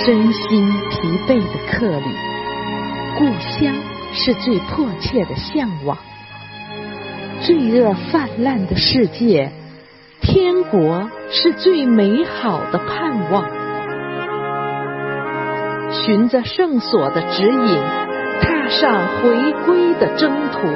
身心疲惫的客旅，故乡是最迫切的向往。罪恶泛滥的世界，天国是最美好的盼望。循着圣所的指引，踏上回归的征途。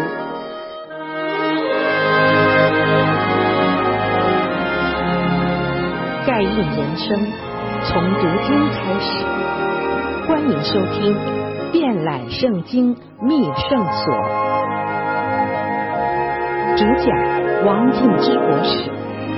盖印人生，从读经开始。欢迎收听遍览圣经密圣所，主讲王敬之博士。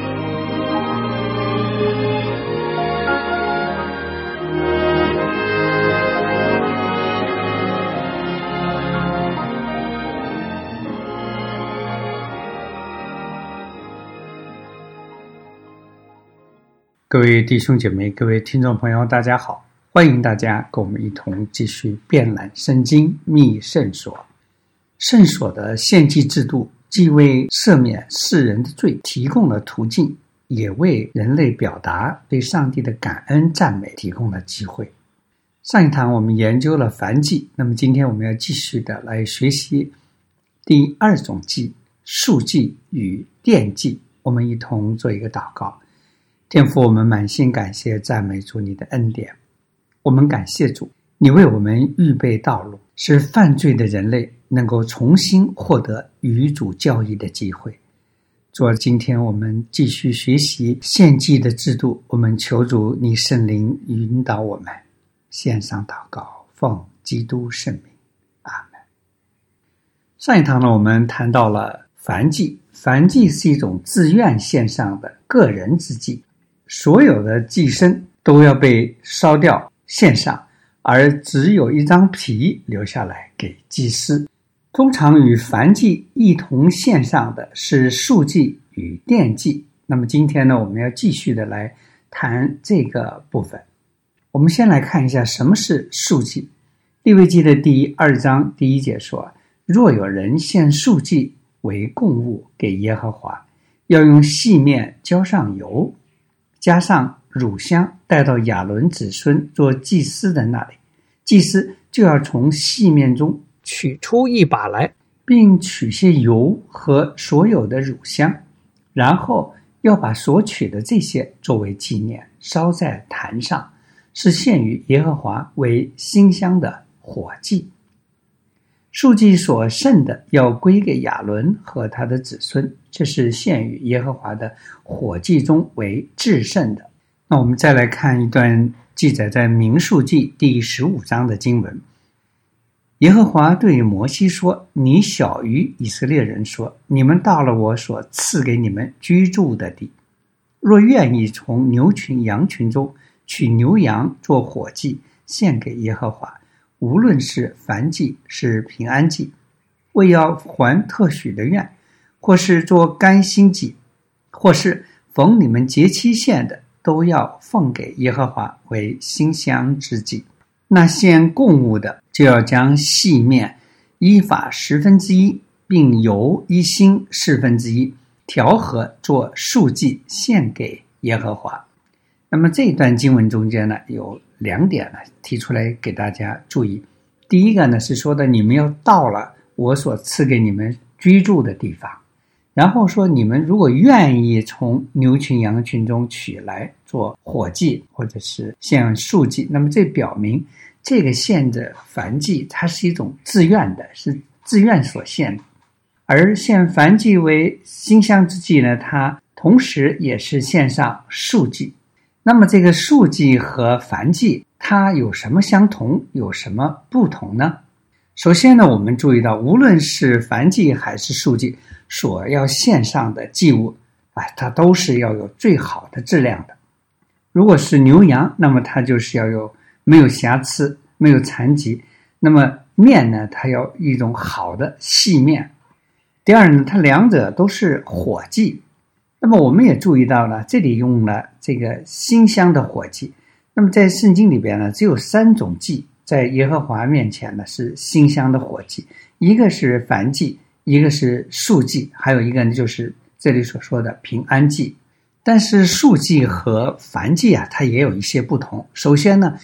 各位弟兄姐妹，各位听众朋友，大家好，欢迎大家跟我们一同继续遍览圣经密圣所。圣所的献祭制度既为赦免世人的罪提供了途径，也为人类表达对上帝的感恩赞美提供了机会。上一堂我们研究了燔祭，那么今天我们要继续的来学习第二种祭，赎祭与奠祭。我们一同做一个祷告。天父，我们满心感谢赞美主你的恩典，我们感谢主，你为我们预备道路，使犯罪的人类能够重新获得与主交易的机会。主，今天我们继续学习献祭的制度，我们求主你圣灵引导我们。献上祷告，奉基督圣名，阿们。上一堂呢，我们谈到了燔祭。燔祭是一种自愿献上的个人之祭，所有的祭牲都要被烧掉献上，而只有一张皮留下来给祭司。通常与燔祭一同献上的是赎祭与奠祭。那么今天呢，我们要继续的来谈这个部分。我们先来看一下什么是赎祭。利未记的第2章第1节说，若有人献赎祭为供物给耶和华，要用细面浇上油，加上乳香，带到亚伦子孙做祭司的那里，祭司就要从细面中取出一把来，并取些油和所有的乳香，然后要把所取的这些作为纪念，烧在坛上，是献于耶和华为馨香的火祭。赎祭所剩的要归给亚伦和他的子孙，这是献于耶和华的火祭中为至圣的。那我们再来看一段记载在民数记第15章的经文。耶和华对摩西说，你晓谕以色列人说，你们到了我所赐给你们居住的地，若愿意从牛群羊群中取牛羊做火祭献给耶和华，无论是燔祭是平安祭，为要还特许的愿，或是做甘心祭，或是逢你们节期献的，都要奉给耶和华为馨香之祭。那献供物的，就要将细面依法1/10，并油一星1/4，调和做赎祭献给耶和华。那么这一段经文中间呢，有2点呢提出来给大家注意。第一个呢是说的，你们要到了我所赐给你们居住的地方，然后说你们如果愿意从牛群羊群中取来做火祭或者是献赎祭，那么这表明这个献的燔祭它是一种自愿的，是自愿所献的。而献燔祭为馨香之祭呢，它同时也是献上赎祭。那么这个赎祭和燔祭它有什么相同，有什么不同呢？首先呢，我们注意到无论是燔祭还是赎祭所要献上的祭物它都是要有最好的质量的。如果是牛羊，那么它就是要有没有瑕疵没有残疾，那么面呢，它要一种好的细面。第二呢，它两者都是火祭。那么我们也注意到了，这里用了这个馨香的火祭。那么在圣经里边呢，只有3种祭在耶和华面前呢是馨香的火祭，一个是燔祭，一个是赎祭，还有一个呢就是这里所说的平安祭。但是赎祭和燔祭它也有一些不同。首先呢，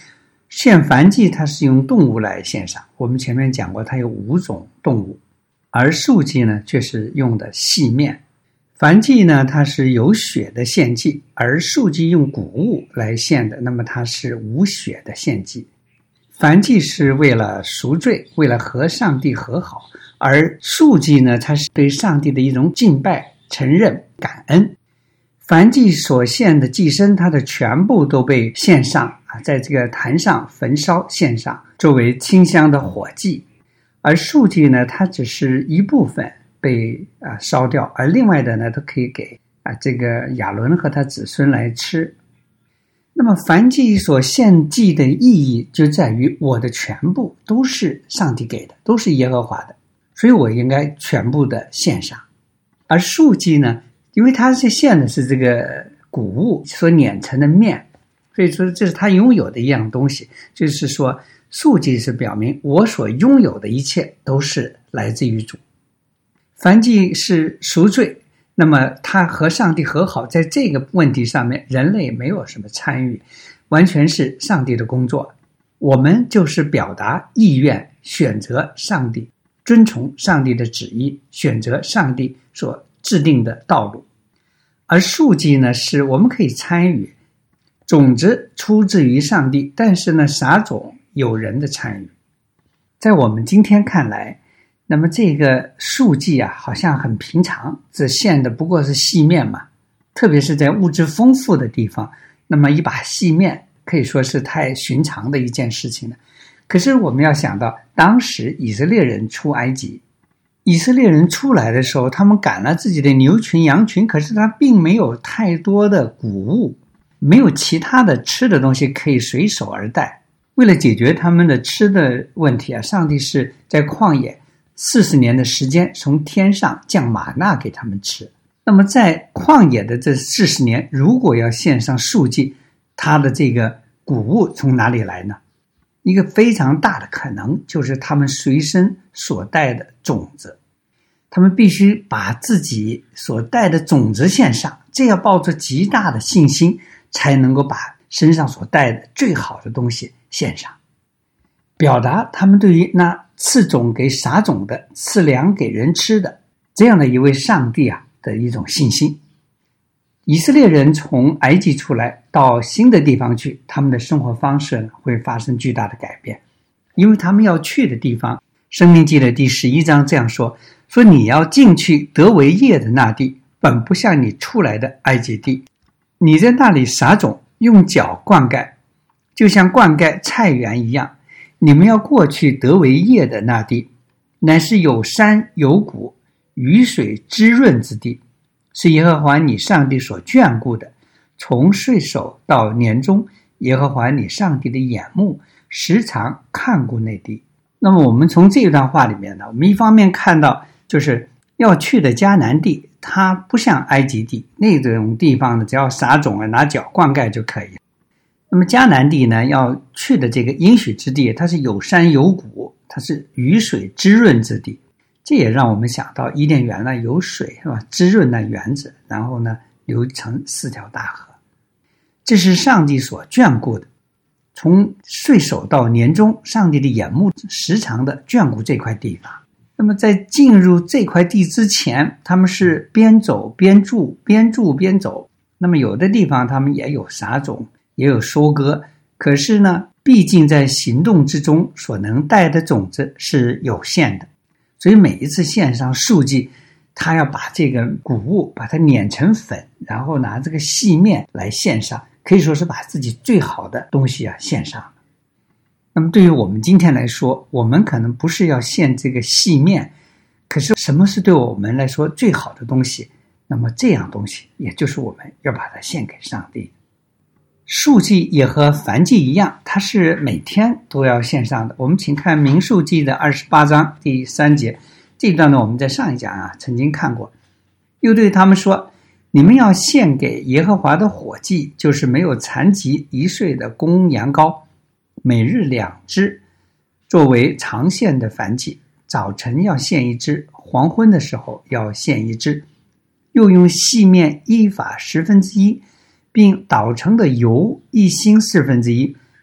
献燔祭它是用动物来献上，我们前面讲过它有5种动物，而素祭呢却是用的细面。燔祭呢它是有血的献祭，而素祭用谷物来献的，那么它是无血的献祭。燔祭是为了赎罪，为了和上帝和好，而素祭呢它是对上帝的一种敬拜、承认、感恩。燔祭所献的祭牲，它的全部都被献上，在这个坛上焚烧献上，作为清香的火祭。而素祭呢，它只是一部分被烧掉，而另外的呢，都可以给这个亚伦和他子孙来吃。那么燔祭所献祭的意义就在于我的全部都是上帝给的，都是耶和华的，所以我应该全部的献上。而素祭呢，因为它是献的是这个谷物所碾成的面，所以说这是他拥有的一样东西，就是说素祭是表明我所拥有的一切都是来自于主。燔祭是赎罪，那么他和上帝和好，在这个问题上面人类没有什么参与，完全是上帝的工作。我们就是表达意愿，选择上帝，遵从上帝的旨意，选择上帝所制定的道路。而素祭呢，是我们可以参与，种子出自于上帝，但是呢，撒种有人的参与。在我们今天看来，那么这个素祭好像很平常，只献的不过是细面嘛，特别是在物质丰富的地方，那么一把细面可以说是太寻常的一件事情了。可是我们要想到，当时以色列人出埃及，以色列人出来的时候，他们赶了自己的牛群羊群，可是他并没有太多的谷物，没有其他的吃的东西可以随手而带。为了解决他们的吃的问题上帝是在旷野40年的时间从天上降玛纳给他们吃。那么在旷野的这40年，如果要献上素祭，他的这个谷物从哪里来呢？一个非常大的可能就是他们随身所带的种子，他们必须把自己所带的种子献上，这要抱着极大的信心，才能够把身上所带的最好的东西献上，表达他们对于那赐种给撒种的，赐粮给人吃的这样的一位上帝的一种信心。以色列人从埃及出来到新的地方去，他们的生活方式会发生巨大的改变，因为他们要去的地方，申命记的第11章这样说你要进去得为业的那地，本不像你出来的埃及地，你在那里撒种，用脚灌溉，就像灌溉菜园一样。你们要过去得为业的那地，乃是有山有谷，雨水滋润之地，是耶和华你上帝所眷顾的。从岁首到年终，耶和华你上帝的眼目时常看顾那地。那么我们从这段话里面呢，我们一方面看到就是要去的迦南地，它不像埃及地那种地方呢，只要撒种拿脚灌溉就可以。那么迦南地呢，要去的这个应许之地，它是有山有谷，它是雨水滋润之地。这也让我们想到伊甸园呢有水是吧，滋润那园子，然后呢流成4条大河。这是上帝所眷顾的。从岁首到年终，上帝的眼目时常的眷顾这块地方。那么在进入这块地之前，他们是边走边住，边住边走。那么有的地方他们也有撒种，也有收割，可是呢，毕竟在行动之中所能带的种子是有限的，所以每一次献上素祭，他要把这个谷物把它碾成粉，然后拿这个细面来献上，可以说是把自己最好的东西献上。那么对于我们今天来说，我们可能不是要献这个细面，可是什么是对我们来说最好的东西？那么这样东西也就是我们要把它献给上帝。素祭也和燔祭一样，它是每天都要献上的。我们请看民数记的28章第3节，这段呢我们在上一讲曾经看过。又对他们说，你们要献给耶和华的火祭，就是没有残疾1岁的公羊羔，每日2只，作为常献的燔祭。早晨要献1只，黄昏的时候要献1只。又用细面1法1/10，并捣成的油1星1/4，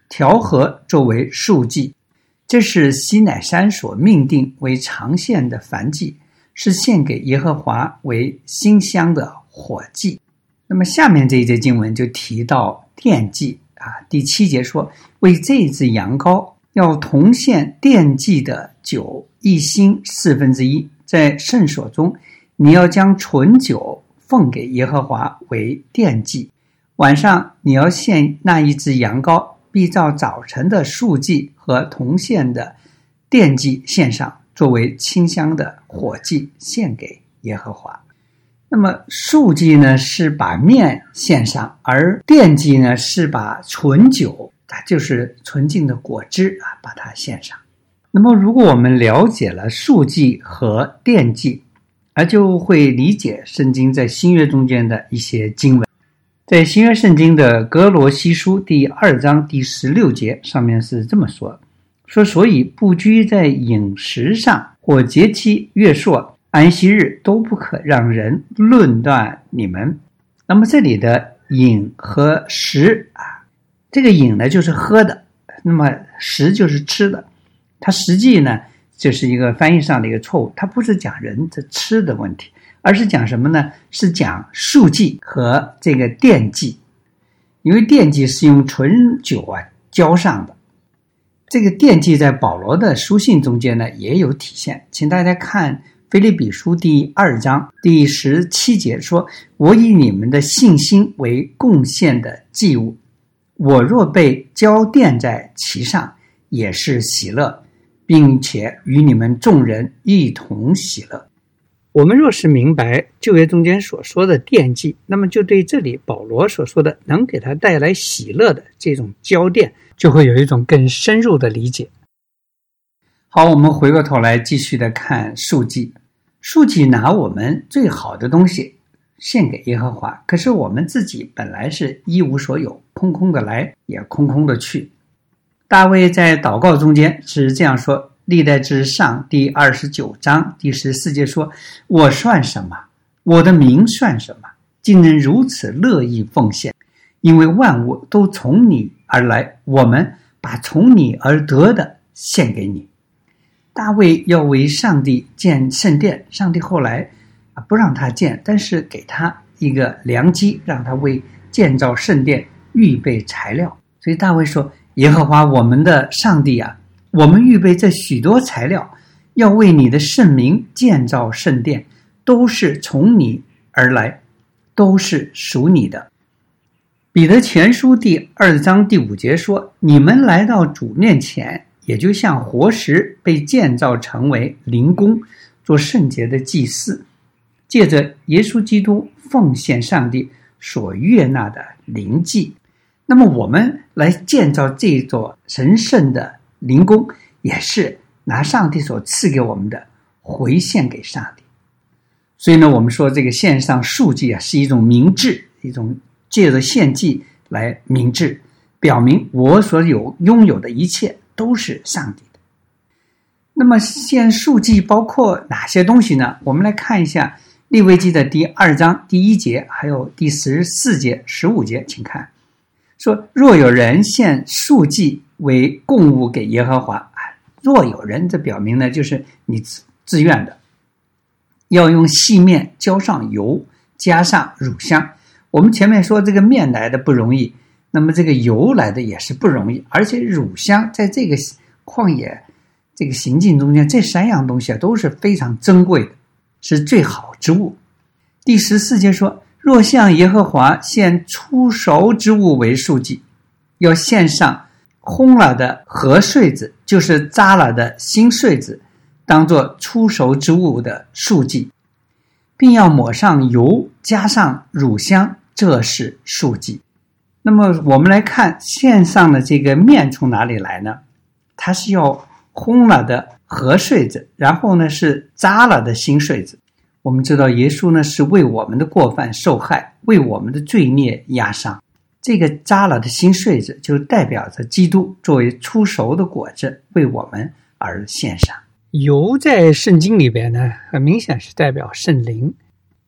调和作为素祭。这是西乃山所命定为常献的燔祭，是献给耶和华为馨香的火祭。那么下面这一节经文就提到奠祭第7节说，为这只羊羔要同献奠祭的酒1星1/4，在圣所中你要将醇酒奉给耶和华为奠祭。晚上你要献那一只羊羔，必照早晨的素祭和同献的奠祭献上，作为清香的火祭献给耶和华。那么素祭呢是把面献上，而奠祭呢是把醇酒，它就是纯净的果汁把它献上。那么如果我们了解了素祭和奠祭，就会理解圣经在新约中间的一些经文。在新约圣经的哥罗西书第2章第16节上面是这么说，所以不拘在饮食上或节期、月朔、安息日都不可让人论断你们。那么这里的饮和食这个饮呢就是喝的，那么食就是吃的。它实际呢就是一个翻译上的一个错误，它不是讲人的吃的问题，而是讲什么呢？是讲素祭和这个奠祭。因为奠祭是用醇酒浇上的，这个奠祭在保罗的书信中间呢也有体现。请大家看腓立比书第2章第17节说，我以你们的信心为贡献的祭物，我若被浇奠在其上，也是喜乐，并且与你们众人一同喜乐。我们若是明白旧约中间所说的奠祭，那么就对这里保罗所说的能给他带来喜乐的这种浇奠，就会有一种更深入的理解。好，我们回过头来继续的看素祭。素祭拿我们最好的东西献给耶和华，可是我们自己本来是一无所有，空空的来也空空的去。大卫在祷告中间是这样说，历代志上第29章第14节说，我算什么？我的名算什么？竟能如此乐意奉献，因为万物都从你而来，我们把从你而得的献给你。大卫要为上帝建圣殿，上帝后来不让他建，但是给他一个良机，让他为建造圣殿预备材料。所以大卫说，耶和华我们的上帝我们预备这许多材料，要为你的圣名建造圣殿，都是从你而来，都是属你的。彼得前书第2章第5节说，你们来到主面前，也就像活石被建造成为灵宫，做圣洁的祭司，借着耶稣基督奉献上帝所悦纳的灵祭。那么我们来建造这座神圣的灵宫，也是拿上帝所赐给我们的回献给上帝。所以呢，我们说这个献上素祭是一种明志，一种借着献祭来明志，表明我所拥有的一切都是上帝的。那么献素祭包括哪些东西呢？我们来看一下利未记的第2章第1节，还有第14节、15节，请看。说，若有人献素祭为供物给耶和华，若有人，这表明呢就是你自愿的，要用细面浇上油，加上乳香。我们前面说这个面来的不容易，那么这个油来的也是不容易，而且乳香在这个旷野这个行进中间，这3样东西都是非常珍贵的，是最好之物。第14节说，若向耶和华献初熟之物为素祭，要献上烘了的禾穗子，就是扎了的新穗子，当作初熟之物的素祭，并要抹上油，加上乳香，这是素祭。那么我们来看献上的这个面从哪里来呢？它是要烘了的禾穗子，然后呢是扎了的新穗子。我们知道耶稣呢是为我们的过犯受害，为我们的罪孽压伤。这个扎了的新穗子就代表着基督作为初熟的果子为我们而献上。油在圣经里边呢，很明显是代表圣灵。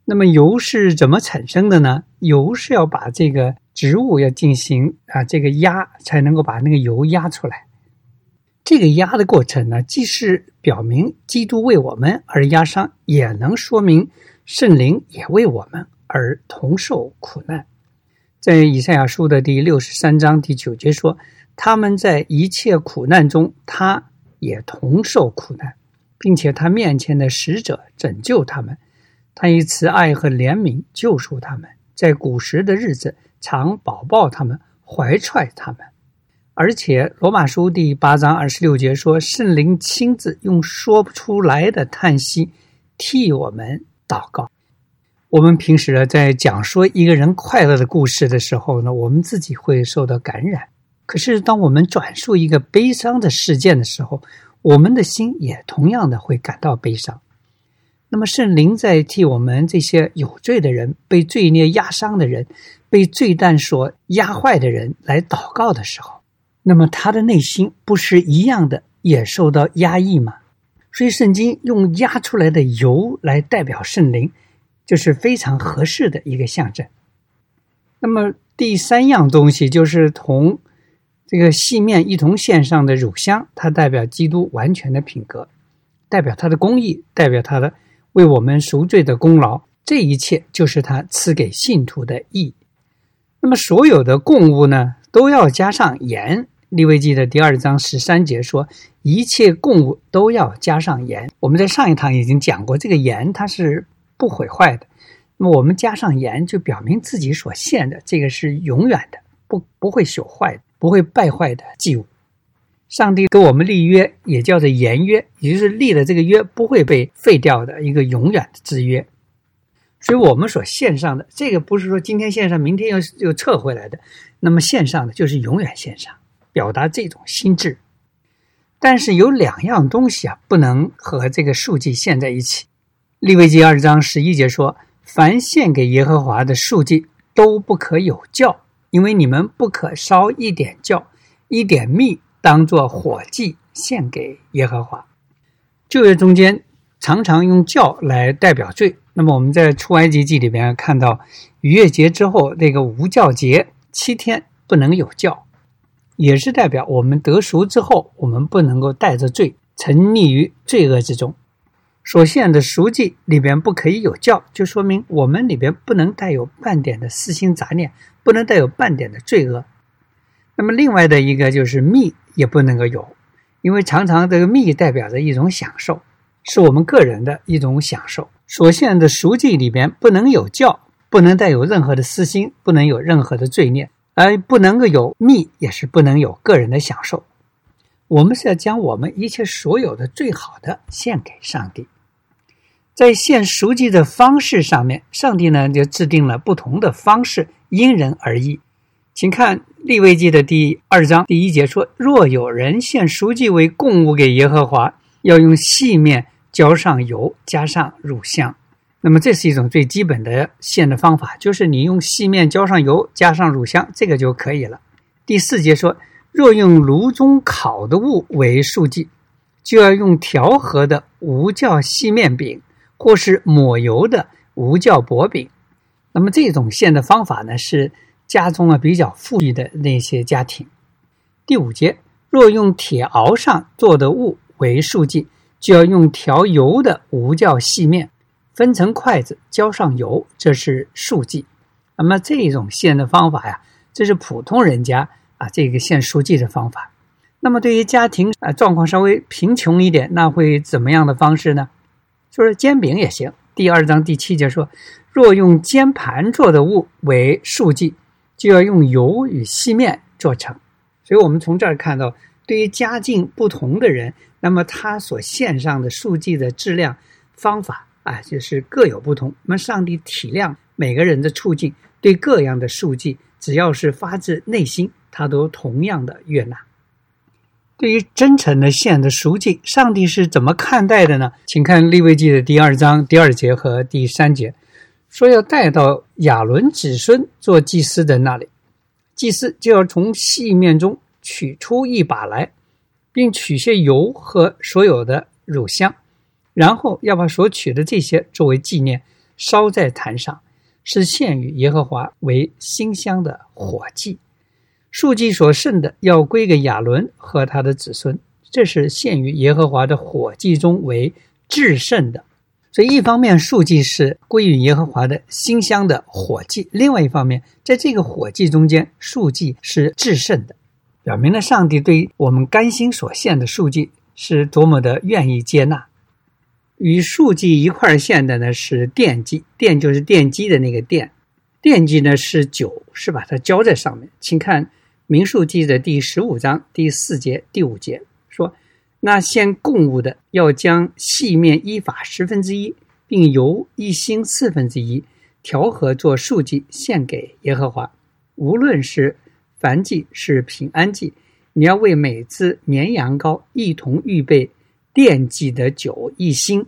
那么油是怎么产生的呢？油是要把这个植物要进行这个压，才能够把那个油压出来。这个压的过程呢，既是表明基督为我们而压伤，也能说明圣灵也为我们而同受苦难。在以赛亚书的第63章第9节说，他们在一切苦难中，他也同受苦难，并且他面前的使者拯救他们，他以慈爱和怜悯救赎他们，在古时的日子常保抱他们，怀揣他们。而且罗马书第8章26节说，圣灵亲自用说不出来的叹息替我们祷告。我们平时在讲说一个人快乐的故事的时候呢，我们自己会受到感染。可是当我们转述一个悲伤的事件的时候，我们的心也同样的会感到悲伤。那么圣灵在替我们这些有罪的人、被罪孽压伤的人、被罪担所压坏的人来祷告的时候，那么他的内心不是一样的也受到压抑吗？所以圣经用压出来的油来代表圣灵，就是非常合适的一个象征。那么第3样东西就是同这个细面一同献上的乳香，它代表基督完全的品格，代表他的公义，代表他的为我们赎罪的功劳，这一切就是他赐给信徒的义。那么所有的供物呢，都要加上盐。利未记的第2章13节说，一切供物都要加上盐。我们在上一堂已经讲过，这个盐它是不毁坏的，那么我们加上盐就表明自己所献的这个是永远的，不会朽坏的，不会败坏的祭物。上帝给我们立约也叫做盐约，也就是立了这个约不会被废掉的一个永远的之约。所以我们所献上的这个不是说今天献上明天又撤回来的，那么献上的就是永远献上，表达这种心志。但是有2样东西不能和这个素祭献在一起。利未记2章11节说，凡献给耶和华的素祭都不可有酵，因为你们不可烧一点酵一点蜜当作火祭献给耶和华。旧约中间常常用酵来代表罪，那么我们在出埃及记里边看到逾越节之后那个无酵节7天不能有酵，也是代表我们得赎之后我们不能够带着罪沉溺于罪恶之中。所献的赎祭里边不可以有酵，就说明我们里边不能带有半点的私心杂念，不能带有半点的罪恶。那么另外的一个就是蜜也不能够有，因为常常这个蜜代表着一种享受，是我们个人的一种享受。所献的赎祭里边不能有酵，不能带有任何的私心，不能有任何的罪孽，而不能够有蜜，也是不能有个人的享受。我们是要将我们一切所有的最好的献给上帝。在献赎祭的方式上面，上帝呢就制定了不同的方式，因人而异。请看利未记的第2章第1节说，若有人献赎祭为供物给耶和华，要用细面浇上油，加上乳香。那么这是一种最基本的献的方法，就是你用细面浇上油，加上乳香，这个就可以了。第4节说，若用炉中烤的物为素祭，就要用调和的无酵细面饼，或是抹油的无酵薄饼。那么这种献的方法呢，是家中比较富裕的那些家庭。第5节，若用铁熬上做的物为素祭，就要用调油的无酵细面，分成筷子，浇上油，这是素祭。那么这种献的方法呀，这是普通人家这个献素祭的方法。那么对于家庭状况稍微贫穷一点，那会怎么样的方式呢？就是煎饼也行。第2章第7节说，若用煎盘做的物为素祭，就要用油与细面做成。所以我们从这儿看到，对于家境不同的人，那么他所献上的素祭的质量方法就是各有不同。那么上帝体谅每个人的处境，对各样的素祭只要是发自内心，他都同样的悦纳。对于真诚的献的赎祭，上帝是怎么看待的呢？请看利未记的第2章第2节和第3节，说要带到亚伦子孙做祭司的那里，祭司就要从细面中取出一把来，并取些油和所有的乳香，然后要把所取的这些作为纪念， 烧在坛上，是献与耶和华为馨香的火祭。数祭所剩的要归给亚伦和他的子孙，这是献于耶和华的火祭中为至圣的。所以一方面数祭是归于耶和华的馨香的火祭，另外一方面在这个火祭中间，数祭是至圣的，表明了上帝对我们甘心所献的数祭是多么的愿意接纳。与数祭一块献的呢是奠祭，奠就是奠基的那个奠，奠祭呢是酒，是把它浇在上面。请看民数记的第15章第4节第5节说，那献供物的要将细面依法1/10，并油一星1/4，调和做数祭献给耶和华。无论是燔祭是平安祭，你要为每只绵羊羔一同预备奠祭的酒一星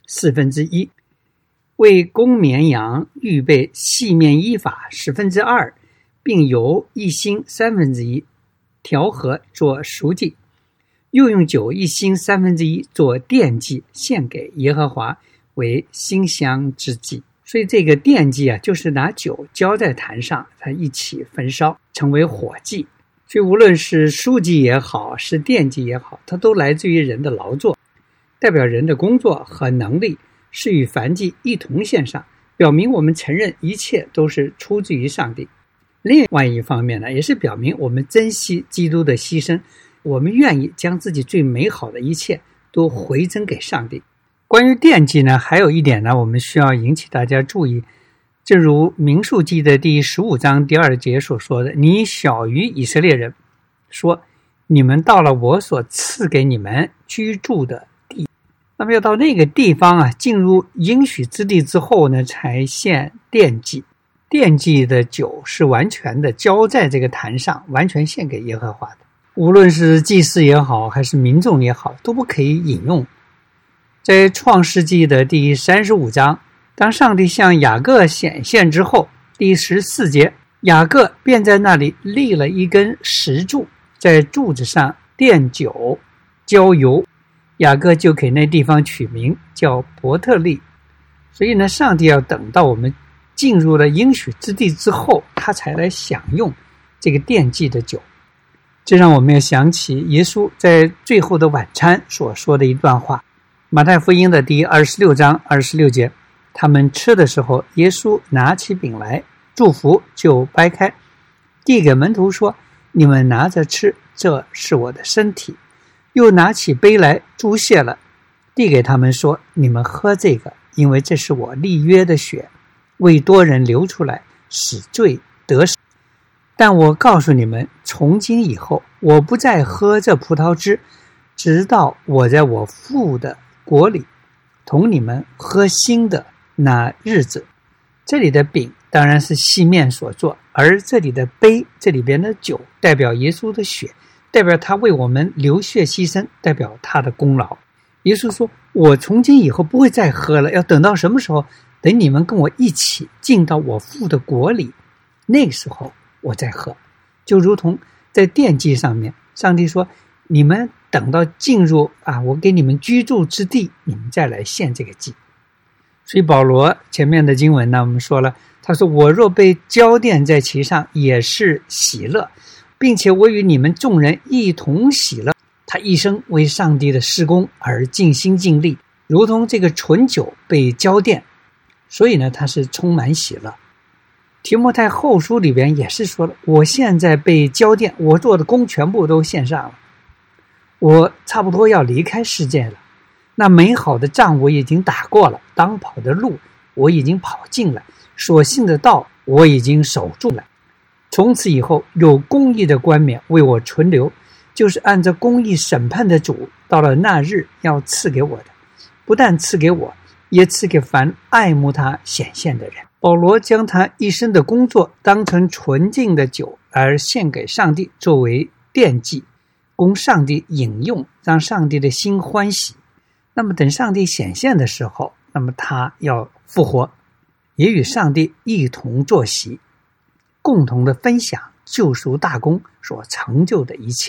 1/4，为公绵羊预备细面依法2/10，并油一星1/3，调和做赎祭，又用酒一星1/3做奠祭献给耶和华为馨香之祭。所以这个奠祭啊，就是拿酒浇在坛上，它一起焚烧成为火祭。所以无论是赎祭也好，是奠祭也好，它都来自于人的劳作，代表人的工作和能力是与燔祭一同献上，表明我们承认一切都是出自于上帝。另外一方面呢，也是表明我们珍惜基督的牺牲，我们愿意将自己最美好的一切都回赠给上帝。关于奠祭呢，还有一点呢，我们需要引起大家注意，正如民数记的第15章第2节所说的，你小于以色列人，说你们到了我所赐给你们居住的地。那么要到那个地方啊，进入应许之地之后呢，才献奠祭。奠祭的酒是完全的浇在这个坛上，完全献给耶和华的。无论是祭司也好，还是民众也好，都不可以饮用。在创世纪的第35章，当上帝向雅各显现之后，第14节，雅各便在那里立了一根石柱，在柱子上奠酒浇油，雅各就给那地方取名叫伯特利。所以呢，上帝要等到我们进入了应许之地之后，他才来享用这个奠祭的酒。这让我们要想起耶稣在最后的晚餐所说的一段话，马太福音的第26章26节，他们吃的时候，耶稣拿起饼来，祝福就掰开，递给门徒说，你们拿着吃，这是我的身体。又拿起杯来，祝谢了，递给他们说，你们喝这个，因为这是我立约的血，为多人流出来，使罪得赦。但我告诉你们，从今以后，我不再喝这葡萄汁，直到我在我父的国里同你们喝新的那日子。这里的饼当然是细面所做，而这里的杯，这里边的酒代表耶稣的血，代表他为我们流血牺牲，代表他的功劳。耶稣说，我从今以后不会再喝了，要等到什么时候？等你们跟我一起进到我父的国里，那个时候我再喝。就如同在奠祭上面，上帝说，你们等到进入我给你们居住之地，你们再来献这个祭。所以保罗前面的经文呢，我们说了，他说，我若被浇奠在其上，也是喜乐，并且我与你们众人一同喜乐。他一生为上帝的事工而尽心尽力，如同这个醇酒被浇奠，所以呢，他是充满喜乐。提摩太后书里边也是说了，我现在被浇奠，我做的工全部都献上了，我差不多要离开世界了。那美好的仗我已经打过了，当跑的路我已经跑尽了，所信的道我已经守住了。从此以后，有公义的冠冕为我存留，就是按照公义审判的主，到了那日要赐给我的，不但赐给我，也赐给凡爱慕他显现的人。保罗将他一生的工作当成纯净的酒而献给上帝，作为奠祭，供上帝饮用，让上帝的心欢喜。那么等上帝显现的时候，那么他要复活，也与上帝一同坐席，共同的分享救赎大功所成就的一切。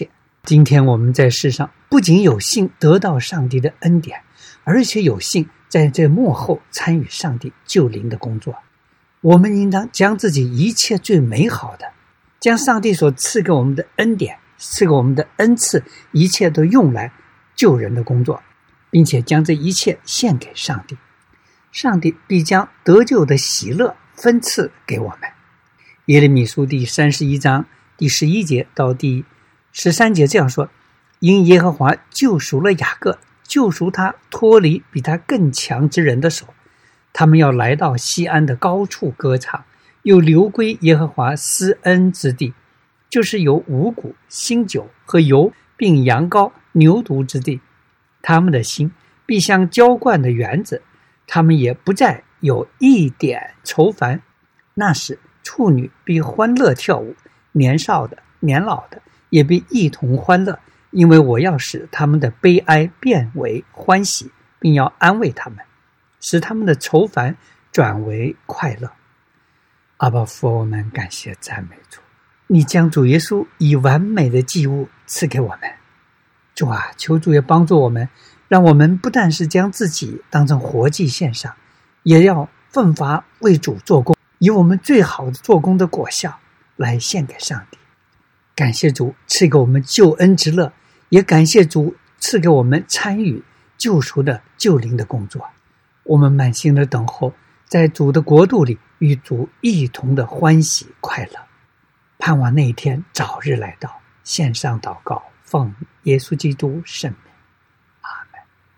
今天我们在世上不仅有幸得到上帝的恩典，而且有幸在这幕后参与上帝救灵的工作。我们应当将自己一切最美好的，将上帝所赐给我们的恩典，赐给我们的恩赐，一切都用来救人的工作，并且将这一切献给上帝。上帝必将得救的喜乐分赐给我们。耶利米书第31章第11节到第13节这样说：因耶和华救赎了雅各，救赎他脱离比他更强之人的手，他们要来到西安的高处歌唱，又流归耶和华施恩之地，就是有五谷、新酒和油，并羊羔、牛犊之地。他们的心必像浇灌的园子，他们也不再有一点愁烦。那时处女必欢乐跳舞，年少的、年老的也必一同欢乐，因为我要使他们的悲哀变为欢喜，并要安慰他们，使他们的愁烦转为快乐。阿爸父，我们感谢赞美主，你将主耶稣以完美的祭物赐给我们。主啊，求主也帮助我们，让我们不但是将自己当成活祭献上，也要奋发为主做工，以我们最好的做工的果效来献给上帝。感谢主赐给我们救恩之乐，也感谢主赐给我们参与救赎的救灵的工作。我们满心的等候，在主的国度里与主一同的欢喜快乐，盼望那一天早日来到。献上祷告，奉耶稣基督圣名，阿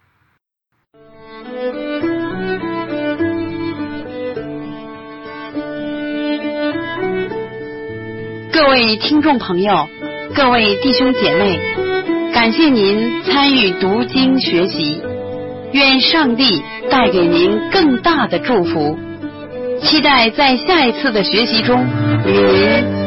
门。各位听众朋友，各位弟兄姐妹，感谢您参与读经学习，愿上帝带给您更大的祝福，期待在下一次的学习中与您